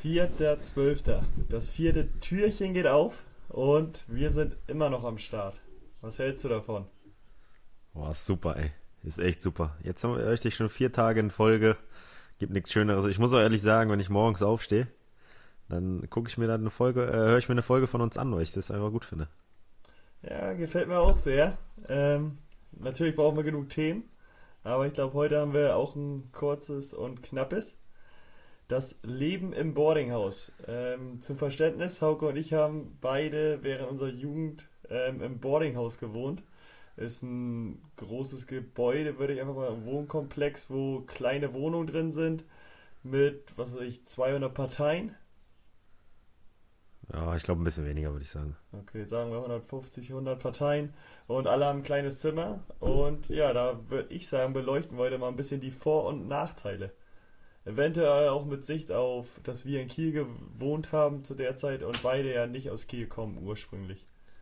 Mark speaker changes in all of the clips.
Speaker 1: 4.12. Das vierte Türchen geht auf und wir sind immer noch am Start. Was hältst du davon?
Speaker 2: Boah, super, ey. Ist echt super. Jetzt haben wir richtig schon 4 Tage in Folge. Gibt nichts Schöneres. Ich muss auch ehrlich sagen, wenn ich morgens aufstehe, dann gucke ich mir dann eine Folge, höre ich mir eine Folge von uns an, weil ich das einfach gut finde.
Speaker 1: Ja, gefällt mir auch sehr. Natürlich brauchen wir genug Themen, aber ich glaube, heute haben wir auch ein kurzes und knappes. Das Leben im Boardinghaus. Zum Verständnis, Hauke und ich haben beide während unserer Jugend im Boardinghaus gewohnt. Ist ein großes Gebäude, würde ich einfach mal, ein Wohnkomplex, wo kleine Wohnungen drin sind mit, was weiß ich, 200 Parteien.
Speaker 2: Ja, ich glaube ein bisschen weniger, würde ich sagen.
Speaker 1: Okay, sagen wir 150, 100 Parteien und alle haben ein kleines Zimmer. Und ja, da würde ich sagen, beleuchten wir heute mal ein bisschen die Vor- und Nachteile. Eventuell auch mit Sicht auf, dass wir in Kiel gewohnt haben zu der Zeit und beide ja nicht aus Kiel kommen ursprünglich.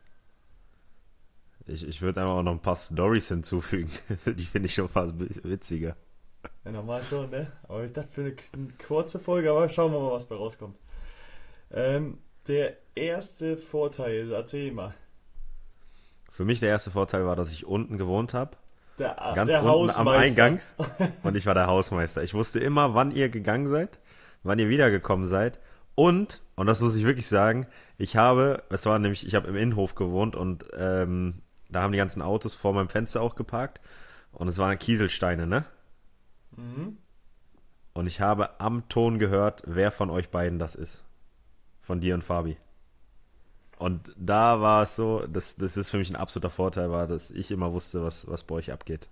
Speaker 2: Ich würde einfach auch noch ein paar Storys hinzufügen. Die finde ich schon fast witziger.
Speaker 1: Ja, normal schon, ne? Aber ich dachte für eine kurze Folge, aber schauen wir mal, was bei rauskommt. Der erste Vorteil, erzähl mal.
Speaker 2: Für mich der erste Vorteil war, dass ich unten gewohnt habe. Ganz
Speaker 1: Der
Speaker 2: unten am
Speaker 1: Hausmeister.
Speaker 2: Eingang. Und ich war der Hausmeister. Ich wusste immer, wann ihr gegangen seid, wann ihr wiedergekommen seid. Und das muss ich wirklich sagen, ich habe im Innenhof gewohnt und da haben die ganzen Autos vor meinem Fenster auch geparkt. Und es waren Kieselsteine, ne?
Speaker 1: Mhm.
Speaker 2: Und ich habe am Ton gehört, wer von euch beiden das ist. Von dir und Fabi. Und da war es so, das ist für mich ein absoluter Vorteil, war, dass ich immer wusste, was bei euch abgeht.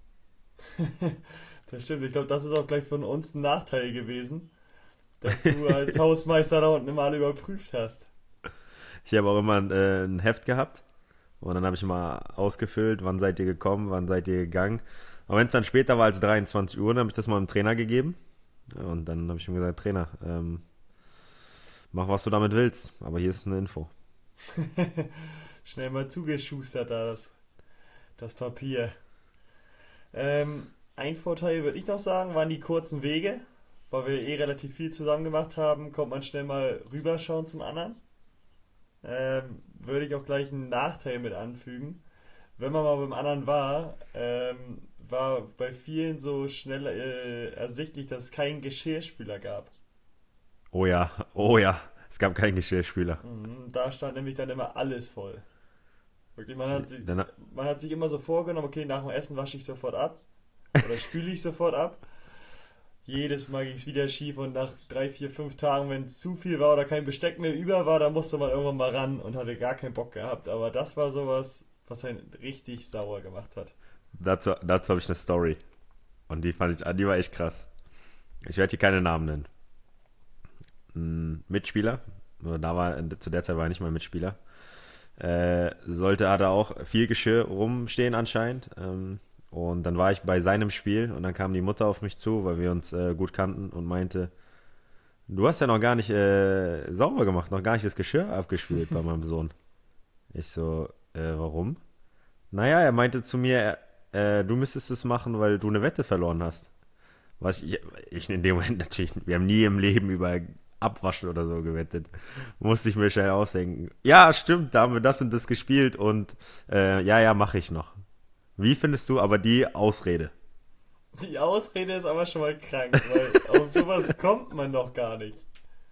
Speaker 1: Das stimmt, ich glaube, das ist auch gleich von uns ein Nachteil gewesen, dass du als Hausmeister da unten immer alle überprüft hast.
Speaker 2: Ich habe auch immer ein Heft gehabt und dann habe ich immer ausgefüllt, wann seid ihr gekommen, wann seid ihr gegangen. Aber wenn es dann später war als 23 Uhr, dann habe ich das mal dem Trainer gegeben. Ja, und dann habe ich ihm gesagt, Trainer, mach, was du damit willst, aber hier ist eine Info.
Speaker 1: Schnell mal zugeschustert da, das Papier. Ein Vorteil würde ich noch sagen, waren die kurzen Wege. Weil wir relativ viel zusammen gemacht haben, kommt man schnell mal rüberschauen zum anderen. Würde ich auch gleich einen Nachteil mit anfügen. Wenn man mal beim anderen war, war bei vielen so schnell ersichtlich, dass es keinen Geschirrspüler gab.
Speaker 2: Oh ja, es gab keinen Geschirrspüler.
Speaker 1: Da stand nämlich dann immer alles voll. Wirklich,
Speaker 2: Dann,
Speaker 1: man hat sich immer so vorgenommen, okay, nach dem Essen wasche ich sofort ab oder spüle ich sofort ab. Jedes Mal ging es wieder schief und nach 3, 4, 5 Tagen, wenn es zu viel war oder kein Besteck mehr über war, dann musste man irgendwann mal ran und hatte gar keinen Bock gehabt. Aber das war sowas, was einen richtig sauer gemacht hat.
Speaker 2: dazu habe ich eine Story. Und die war echt krass. Ich werde hier keine Namen nennen. Ein Mitspieler, zu der Zeit war er nicht mal Mitspieler, hatte auch viel Geschirr rumstehen anscheinend. Und dann war ich bei seinem Spiel und dann kam die Mutter auf mich zu, weil wir uns gut kannten und meinte, du hast ja noch gar nicht sauber gemacht, noch gar nicht das Geschirr abgespült bei meinem Sohn. Ich so, warum? Naja, er meinte zu mir, du müsstest es machen, weil du eine Wette verloren hast. Ich in dem Moment natürlich, wir haben nie im Leben über Abwaschen oder so gewettet. Musste ich mir schnell ausdenken. Ja, stimmt, da haben wir das und das gespielt und ja, mache ich noch. Wie findest du aber die Ausrede?
Speaker 1: Die Ausrede ist aber schon mal krank, weil auf sowas kommt man doch gar nicht.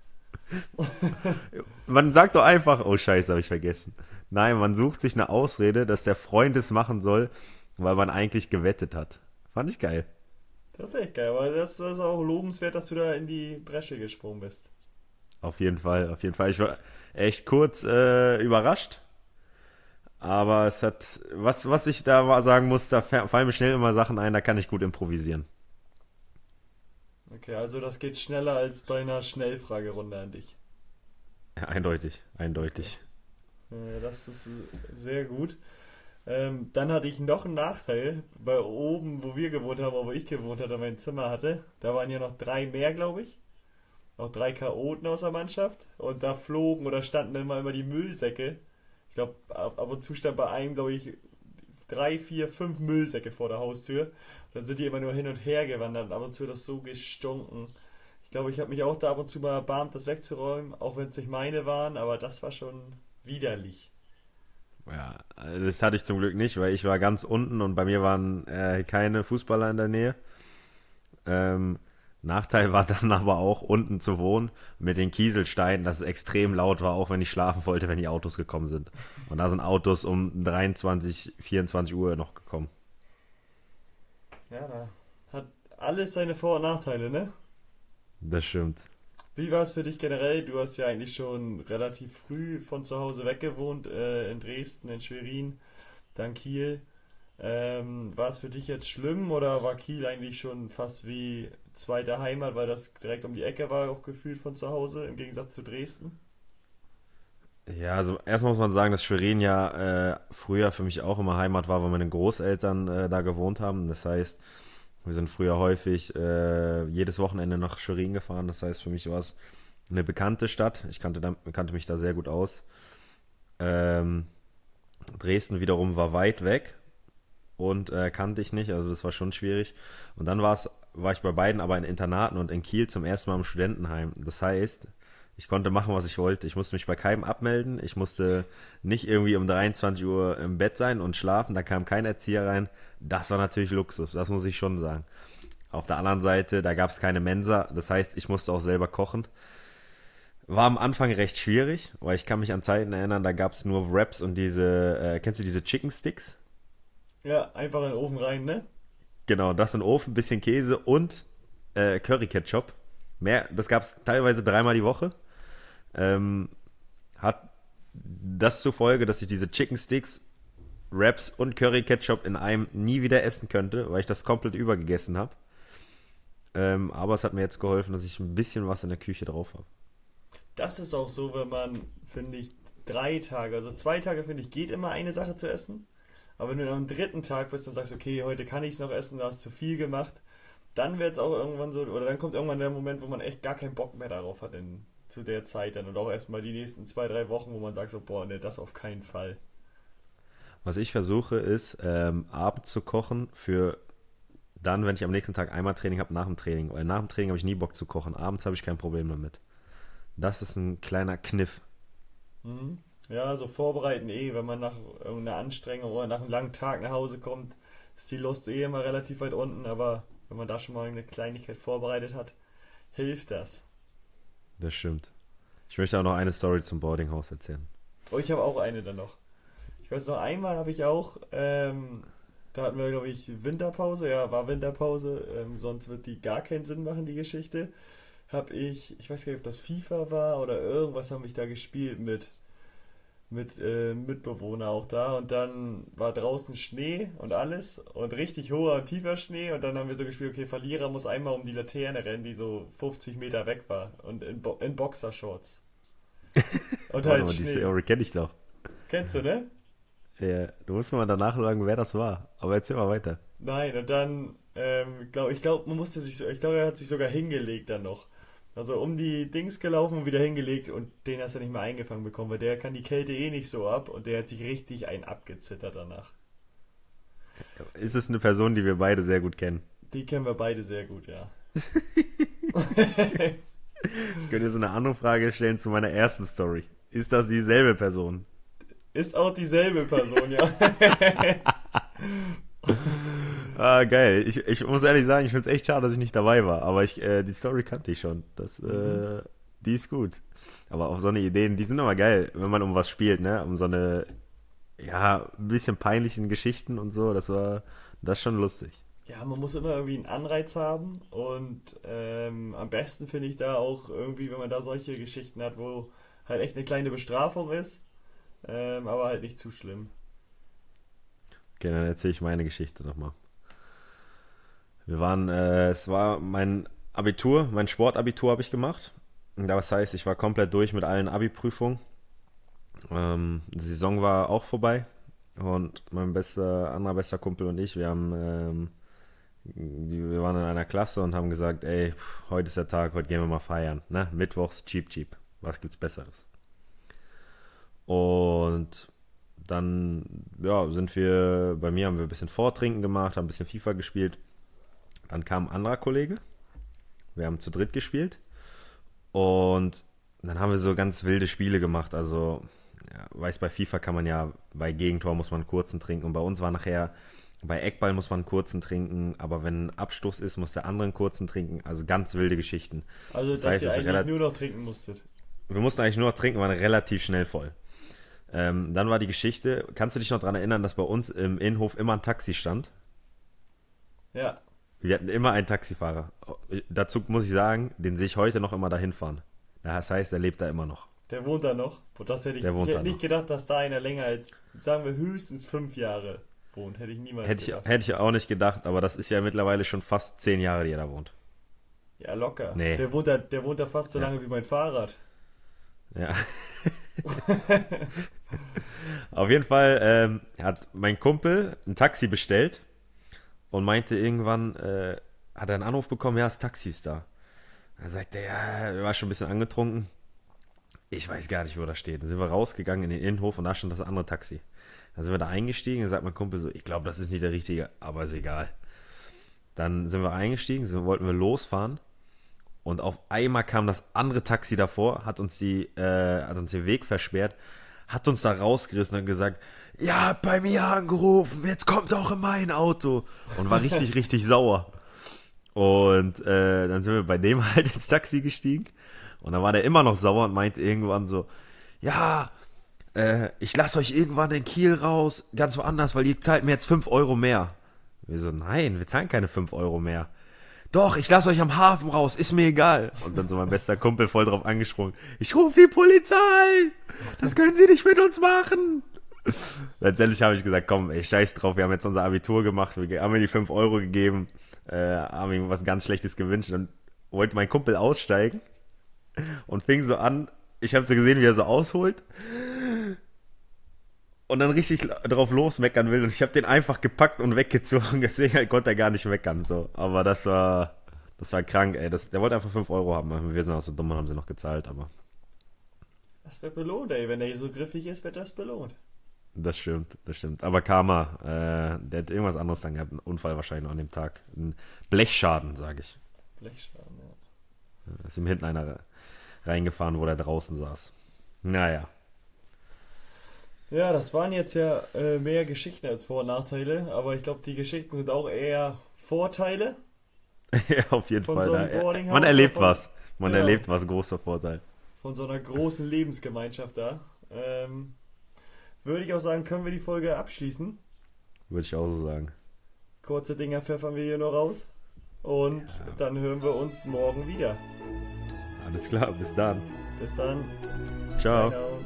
Speaker 2: Man sagt doch einfach, oh Scheiße, habe ich vergessen. Nein, man sucht sich eine Ausrede, dass der Freund es machen soll, weil man eigentlich gewettet hat. Fand ich geil.
Speaker 1: Das ist echt geil, aber das ist auch lobenswert, dass du da in die Bresche gesprungen bist.
Speaker 2: Auf jeden Fall, auf jeden Fall. Ich war echt kurz überrascht. Aber was ich da mal sagen muss, da fallen mir schnell immer Sachen ein, da kann ich gut improvisieren.
Speaker 1: Okay, also das geht schneller als bei einer Schnellfragerunde an dich.
Speaker 2: Ja, eindeutig,
Speaker 1: Okay.
Speaker 2: eindeutig.
Speaker 1: Das ist sehr gut. Dann hatte ich noch einen Nachteil, weil oben, wo wir gewohnt haben, wo ich gewohnt hatte, mein Zimmer hatte, da waren ja noch 3 mehr, glaube ich. Auch 3 Chaoten aus der Mannschaft. Und da flogen oder standen dann mal immer die Müllsäcke. Ich glaube, ab und zu stand bei einem, glaube ich, 3, 4, 5 Müllsäcke vor der Haustür. Dann sind die immer nur hin und her gewandert und ab und zu hat das so gestunken. Ich glaube, ich habe mich auch da ab und zu mal erbarmt, das wegzuräumen, auch wenn es nicht meine waren, aber das war schon widerlich.
Speaker 2: Ja, das hatte ich zum Glück nicht, weil ich war ganz unten und bei mir waren keine Fußballer in der Nähe. Ähm, Nachteil war dann aber auch, unten zu wohnen mit den Kieselsteinen, dass es extrem laut war, auch wenn ich schlafen wollte, wenn die Autos gekommen sind. Und da sind Autos um 23, 24 Uhr noch gekommen.
Speaker 1: Ja, da hat alles seine Vor- und Nachteile, ne?
Speaker 2: Das stimmt.
Speaker 1: Wie war es für dich generell? Du hast ja eigentlich schon relativ früh von zu Hause weg gewohnt, in Dresden, in Schwerin, dann Kiel. War es für dich jetzt schlimm oder war Kiel eigentlich schon fast wie zweite Heimat, weil das direkt um die Ecke war, auch gefühlt von zu Hause, im Gegensatz zu Dresden?
Speaker 2: Ja, also erstmal muss man sagen, dass Schwerin ja früher für mich auch immer Heimat war, weil meine Großeltern da gewohnt haben. Das heißt, wir sind früher häufig jedes Wochenende nach Schwerin gefahren. Das heißt, für mich war es eine bekannte Stadt. Kannte mich da sehr gut aus. Ähm, Dresden wiederum war weit weg und kannte ich nicht, also das war schon schwierig. Und dann war ich bei beiden aber in Internaten und in Kiel zum ersten Mal im Studentenheim. Das heißt, ich konnte machen, was ich wollte. Ich musste mich bei keinem abmelden. Ich musste nicht irgendwie um 23 Uhr im Bett sein und schlafen. Da kam kein Erzieher rein. Das war natürlich Luxus, das muss ich schon sagen. Auf der anderen Seite, da gab es keine Mensa. Das heißt, ich musste auch selber kochen. War am Anfang recht schwierig, weil ich kann mich an Zeiten erinnern, da gab es nur Wraps und kennst du diese Chicken Sticks?
Speaker 1: Ja, einfach in den Ofen rein, ne?
Speaker 2: Genau, das in den Ofen, bisschen Käse und Curry Ketchup. Das gab es teilweise dreimal die Woche. Ähm, Hat das zur Folge, dass ich diese Chicken Sticks, Wraps und Curry Ketchup in einem nie wieder essen könnte, weil ich das komplett übergegessen habe. Aber es hat mir jetzt geholfen, dass ich ein bisschen was in der Küche drauf habe.
Speaker 1: Das ist auch so, wenn man, finde ich, 3 Tage, also 2 Tage, finde ich, geht immer eine Sache zu essen. Aber wenn du am dritten Tag bist und sagst, okay, heute kann ich es noch essen, du hast zu viel gemacht, dann wird es auch irgendwann so, oder dann kommt irgendwann der Moment, wo man echt gar keinen Bock mehr darauf hat zu der Zeit dann und auch erstmal die nächsten 2, 3 Wochen, wo man sagt so, boah, ne, das auf keinen Fall.
Speaker 2: Was ich versuche, ist, abends zu kochen für dann, wenn ich am nächsten Tag einmal Training habe, nach dem Training. Weil nach dem Training habe ich nie Bock zu kochen. Abends habe ich kein Problem damit. Das ist ein kleiner Kniff.
Speaker 1: Mhm. Ja, so vorbereiten wenn man nach irgendeiner Anstrengung oder nach einem langen Tag nach Hause kommt, ist die Lust immer relativ weit unten, aber wenn man da schon mal eine Kleinigkeit vorbereitet hat, hilft das.
Speaker 2: Das stimmt. Ich möchte auch noch eine Story zum Boardinghaus erzählen.
Speaker 1: Oh, ich habe auch eine dann noch. Ich weiß noch, einmal habe ich auch, da hatten wir, glaube ich, Winterpause, ja, war Winterpause, sonst wird die gar keinen Sinn machen, die Geschichte. Ich weiß gar nicht, ob das FIFA war oder irgendwas haben ich da gespielt mit Mitbewohner auch da und dann war draußen Schnee und alles und richtig hoher und tiefer Schnee und dann haben wir so gespielt, okay, Verlierer muss einmal um die Laterne rennen, die so 50 Meter weg war und in Boxershorts und
Speaker 2: Warte
Speaker 1: halt
Speaker 2: mal, die
Speaker 1: Schnee.
Speaker 2: Story kenne ich doch.
Speaker 1: Kennst du, ne?
Speaker 2: Ja, du musst mir mal danach sagen, wer das war. Aber erzähl mal weiter.
Speaker 1: Nein, und dann, ich glaube, ich glaube, er hat sich sogar hingelegt dann noch. Also um die Dings gelaufen und wieder hingelegt und den hast du nicht mehr eingefangen bekommen, weil der kann die Kälte eh nicht so ab und der hat sich richtig einen abgezittert danach.
Speaker 2: Ist es eine Person, die wir beide sehr gut kennen?
Speaker 1: Die kennen wir beide sehr gut, ja.
Speaker 2: Ich könnte jetzt eine andere Frage stellen zu meiner ersten Story. Ist das dieselbe Person?
Speaker 1: Ist auch dieselbe Person, ja.
Speaker 2: Ah, geil. Ich muss ehrlich sagen, ich finde es echt schade, dass ich nicht dabei war. Aber die Story kannte ich schon.
Speaker 1: Mhm.
Speaker 2: Die ist gut. Aber auch so eine Ideen, die sind immer geil, wenn man um was spielt, ne? Um so eine, ja, ein bisschen peinlichen Geschichten und so. Das ist schon lustig.
Speaker 1: Ja, man muss immer irgendwie einen Anreiz haben und am besten finde ich da auch irgendwie, wenn man da solche Geschichten hat, wo halt echt eine kleine Bestrafung ist, aber halt nicht zu schlimm.
Speaker 2: Okay, dann erzähle ich meine Geschichte nochmal. Es war mein Abitur, mein Sportabitur habe ich gemacht. Und das heißt, ich war komplett durch mit allen Abi-Prüfungen. Die Saison war auch vorbei. Und anderer bester Kumpel und ich, wir waren in einer Klasse und haben gesagt, ey, heute ist der Tag, heute gehen wir mal feiern. Ne? Mittwochs, cheap, cheap. Was gibt's Besseres? Und dann, ja, bei mir haben wir ein bisschen Vortrinken gemacht, haben ein bisschen FIFA gespielt. Dann kam ein anderer Kollege. Wir haben zu dritt gespielt. Und dann haben wir so ganz wilde Spiele gemacht. Also, ja, bei FIFA kann man ja, bei Gegentor muss man einen kurzen trinken. Und bei uns war nachher, bei Eckball muss man einen kurzen trinken. Aber wenn ein Abstoß ist, muss der andere einen kurzen trinken. Also ganz wilde Geschichten.
Speaker 1: Also, dass ihr eigentlich nur noch trinken musstet.
Speaker 2: Wir mussten eigentlich nur noch trinken, waren relativ schnell voll. Dann war die Geschichte, kannst du dich noch daran erinnern, dass bei uns im Innenhof immer ein Taxi stand?
Speaker 1: Ja.
Speaker 2: Wir hatten immer einen Taxifahrer. Dazu muss ich sagen, den sehe ich heute noch immer dahin fahren. Das heißt, er lebt da immer noch.
Speaker 1: Der wohnt da noch? Das hätte ich hätte nicht gedacht, dass da einer länger als, sagen wir, höchstens 5 Jahre wohnt. Hätte ich niemals gedacht.
Speaker 2: Hätte ich auch nicht gedacht, aber das ist ja mittlerweile schon fast 10 Jahre, die er da wohnt.
Speaker 1: Ja, locker.
Speaker 2: Nee.
Speaker 1: Der wohnt da fast so lange wie mein Fahrrad.
Speaker 2: Ja. Auf jeden Fall hat mein Kumpel ein Taxi bestellt und meinte irgendwann, hat er einen Anruf bekommen, ja, das Taxi ist da. Dann sagte er, ja, er war schon ein bisschen angetrunken. Ich weiß gar nicht, wo das steht. Dann sind wir rausgegangen in den Innenhof und da stand das andere Taxi. Dann sind wir da eingestiegen, dann sagt mein Kumpel so, ich glaube, das ist nicht der richtige, aber ist egal. Dann sind wir eingestiegen, wollten wir losfahren. Und auf einmal kam das andere Taxi davor, hat uns den Weg versperrt, hat uns da rausgerissen und gesagt, ja, bei mir angerufen, jetzt kommt auch in mein Auto. Und war richtig, richtig sauer. Und dann sind wir bei dem halt ins Taxi gestiegen. Und dann war der immer noch sauer und meinte irgendwann so, ja, ich lasse euch irgendwann in Kiel raus, ganz woanders, weil ihr zahlt mir jetzt 5 Euro mehr. Wir so, nein, wir zahlen keine 5 Euro mehr. Doch, ich lasse euch am Hafen raus, ist mir egal. Und dann so mein bester Kumpel voll drauf angesprungen. Ich rufe die Polizei! Das können sie nicht mit uns machen! Letztendlich habe ich gesagt, komm, ey, scheiß drauf, wir haben jetzt unser Abitur gemacht, wir haben mir die 5 Euro gegeben, haben ihm was ganz Schlechtes gewünscht und wollte mein Kumpel aussteigen und fing so an, ich habe so gesehen, wie er so ausholt und dann richtig drauf losmeckern will und ich habe den einfach gepackt und weggezogen, deswegen konnte er gar nicht meckern, so. Aber das war krank, ey, der wollte einfach 5 Euro haben, wir sind auch so dumm und haben sie noch gezahlt, aber...
Speaker 1: Das wird belohnt, ey, wenn er hier so griffig ist, wird das belohnt.
Speaker 2: Das stimmt. Aber Karma, der hat irgendwas anderes dann gehabt, einen Unfall wahrscheinlich noch an dem Tag, einen Blechschaden, sage ich.
Speaker 1: Blechschaden, ja.
Speaker 2: Da ist ihm hinten einer reingefahren, wo der draußen saß. Naja.
Speaker 1: Ja, das waren jetzt ja mehr Geschichten als Vor- und Nachteile, aber ich glaube, die Geschichten sind auch eher Vorteile.
Speaker 2: Ja, auf jeden
Speaker 1: von
Speaker 2: Fall.
Speaker 1: So einem Boardinghaus,
Speaker 2: man erlebt was.
Speaker 1: Genau.
Speaker 2: Erlebt was, großer Vorteil.
Speaker 1: Von so einer großen Lebensgemeinschaft da. Würde ich auch sagen, können wir die Folge abschließen.
Speaker 2: Würde ich auch so sagen.
Speaker 1: Kurze Dinger pfeffern wir hier noch raus. Und dann hören wir uns morgen wieder.
Speaker 2: Alles klar, bis dann.
Speaker 1: Bis dann.
Speaker 2: Ciao.
Speaker 1: Genau.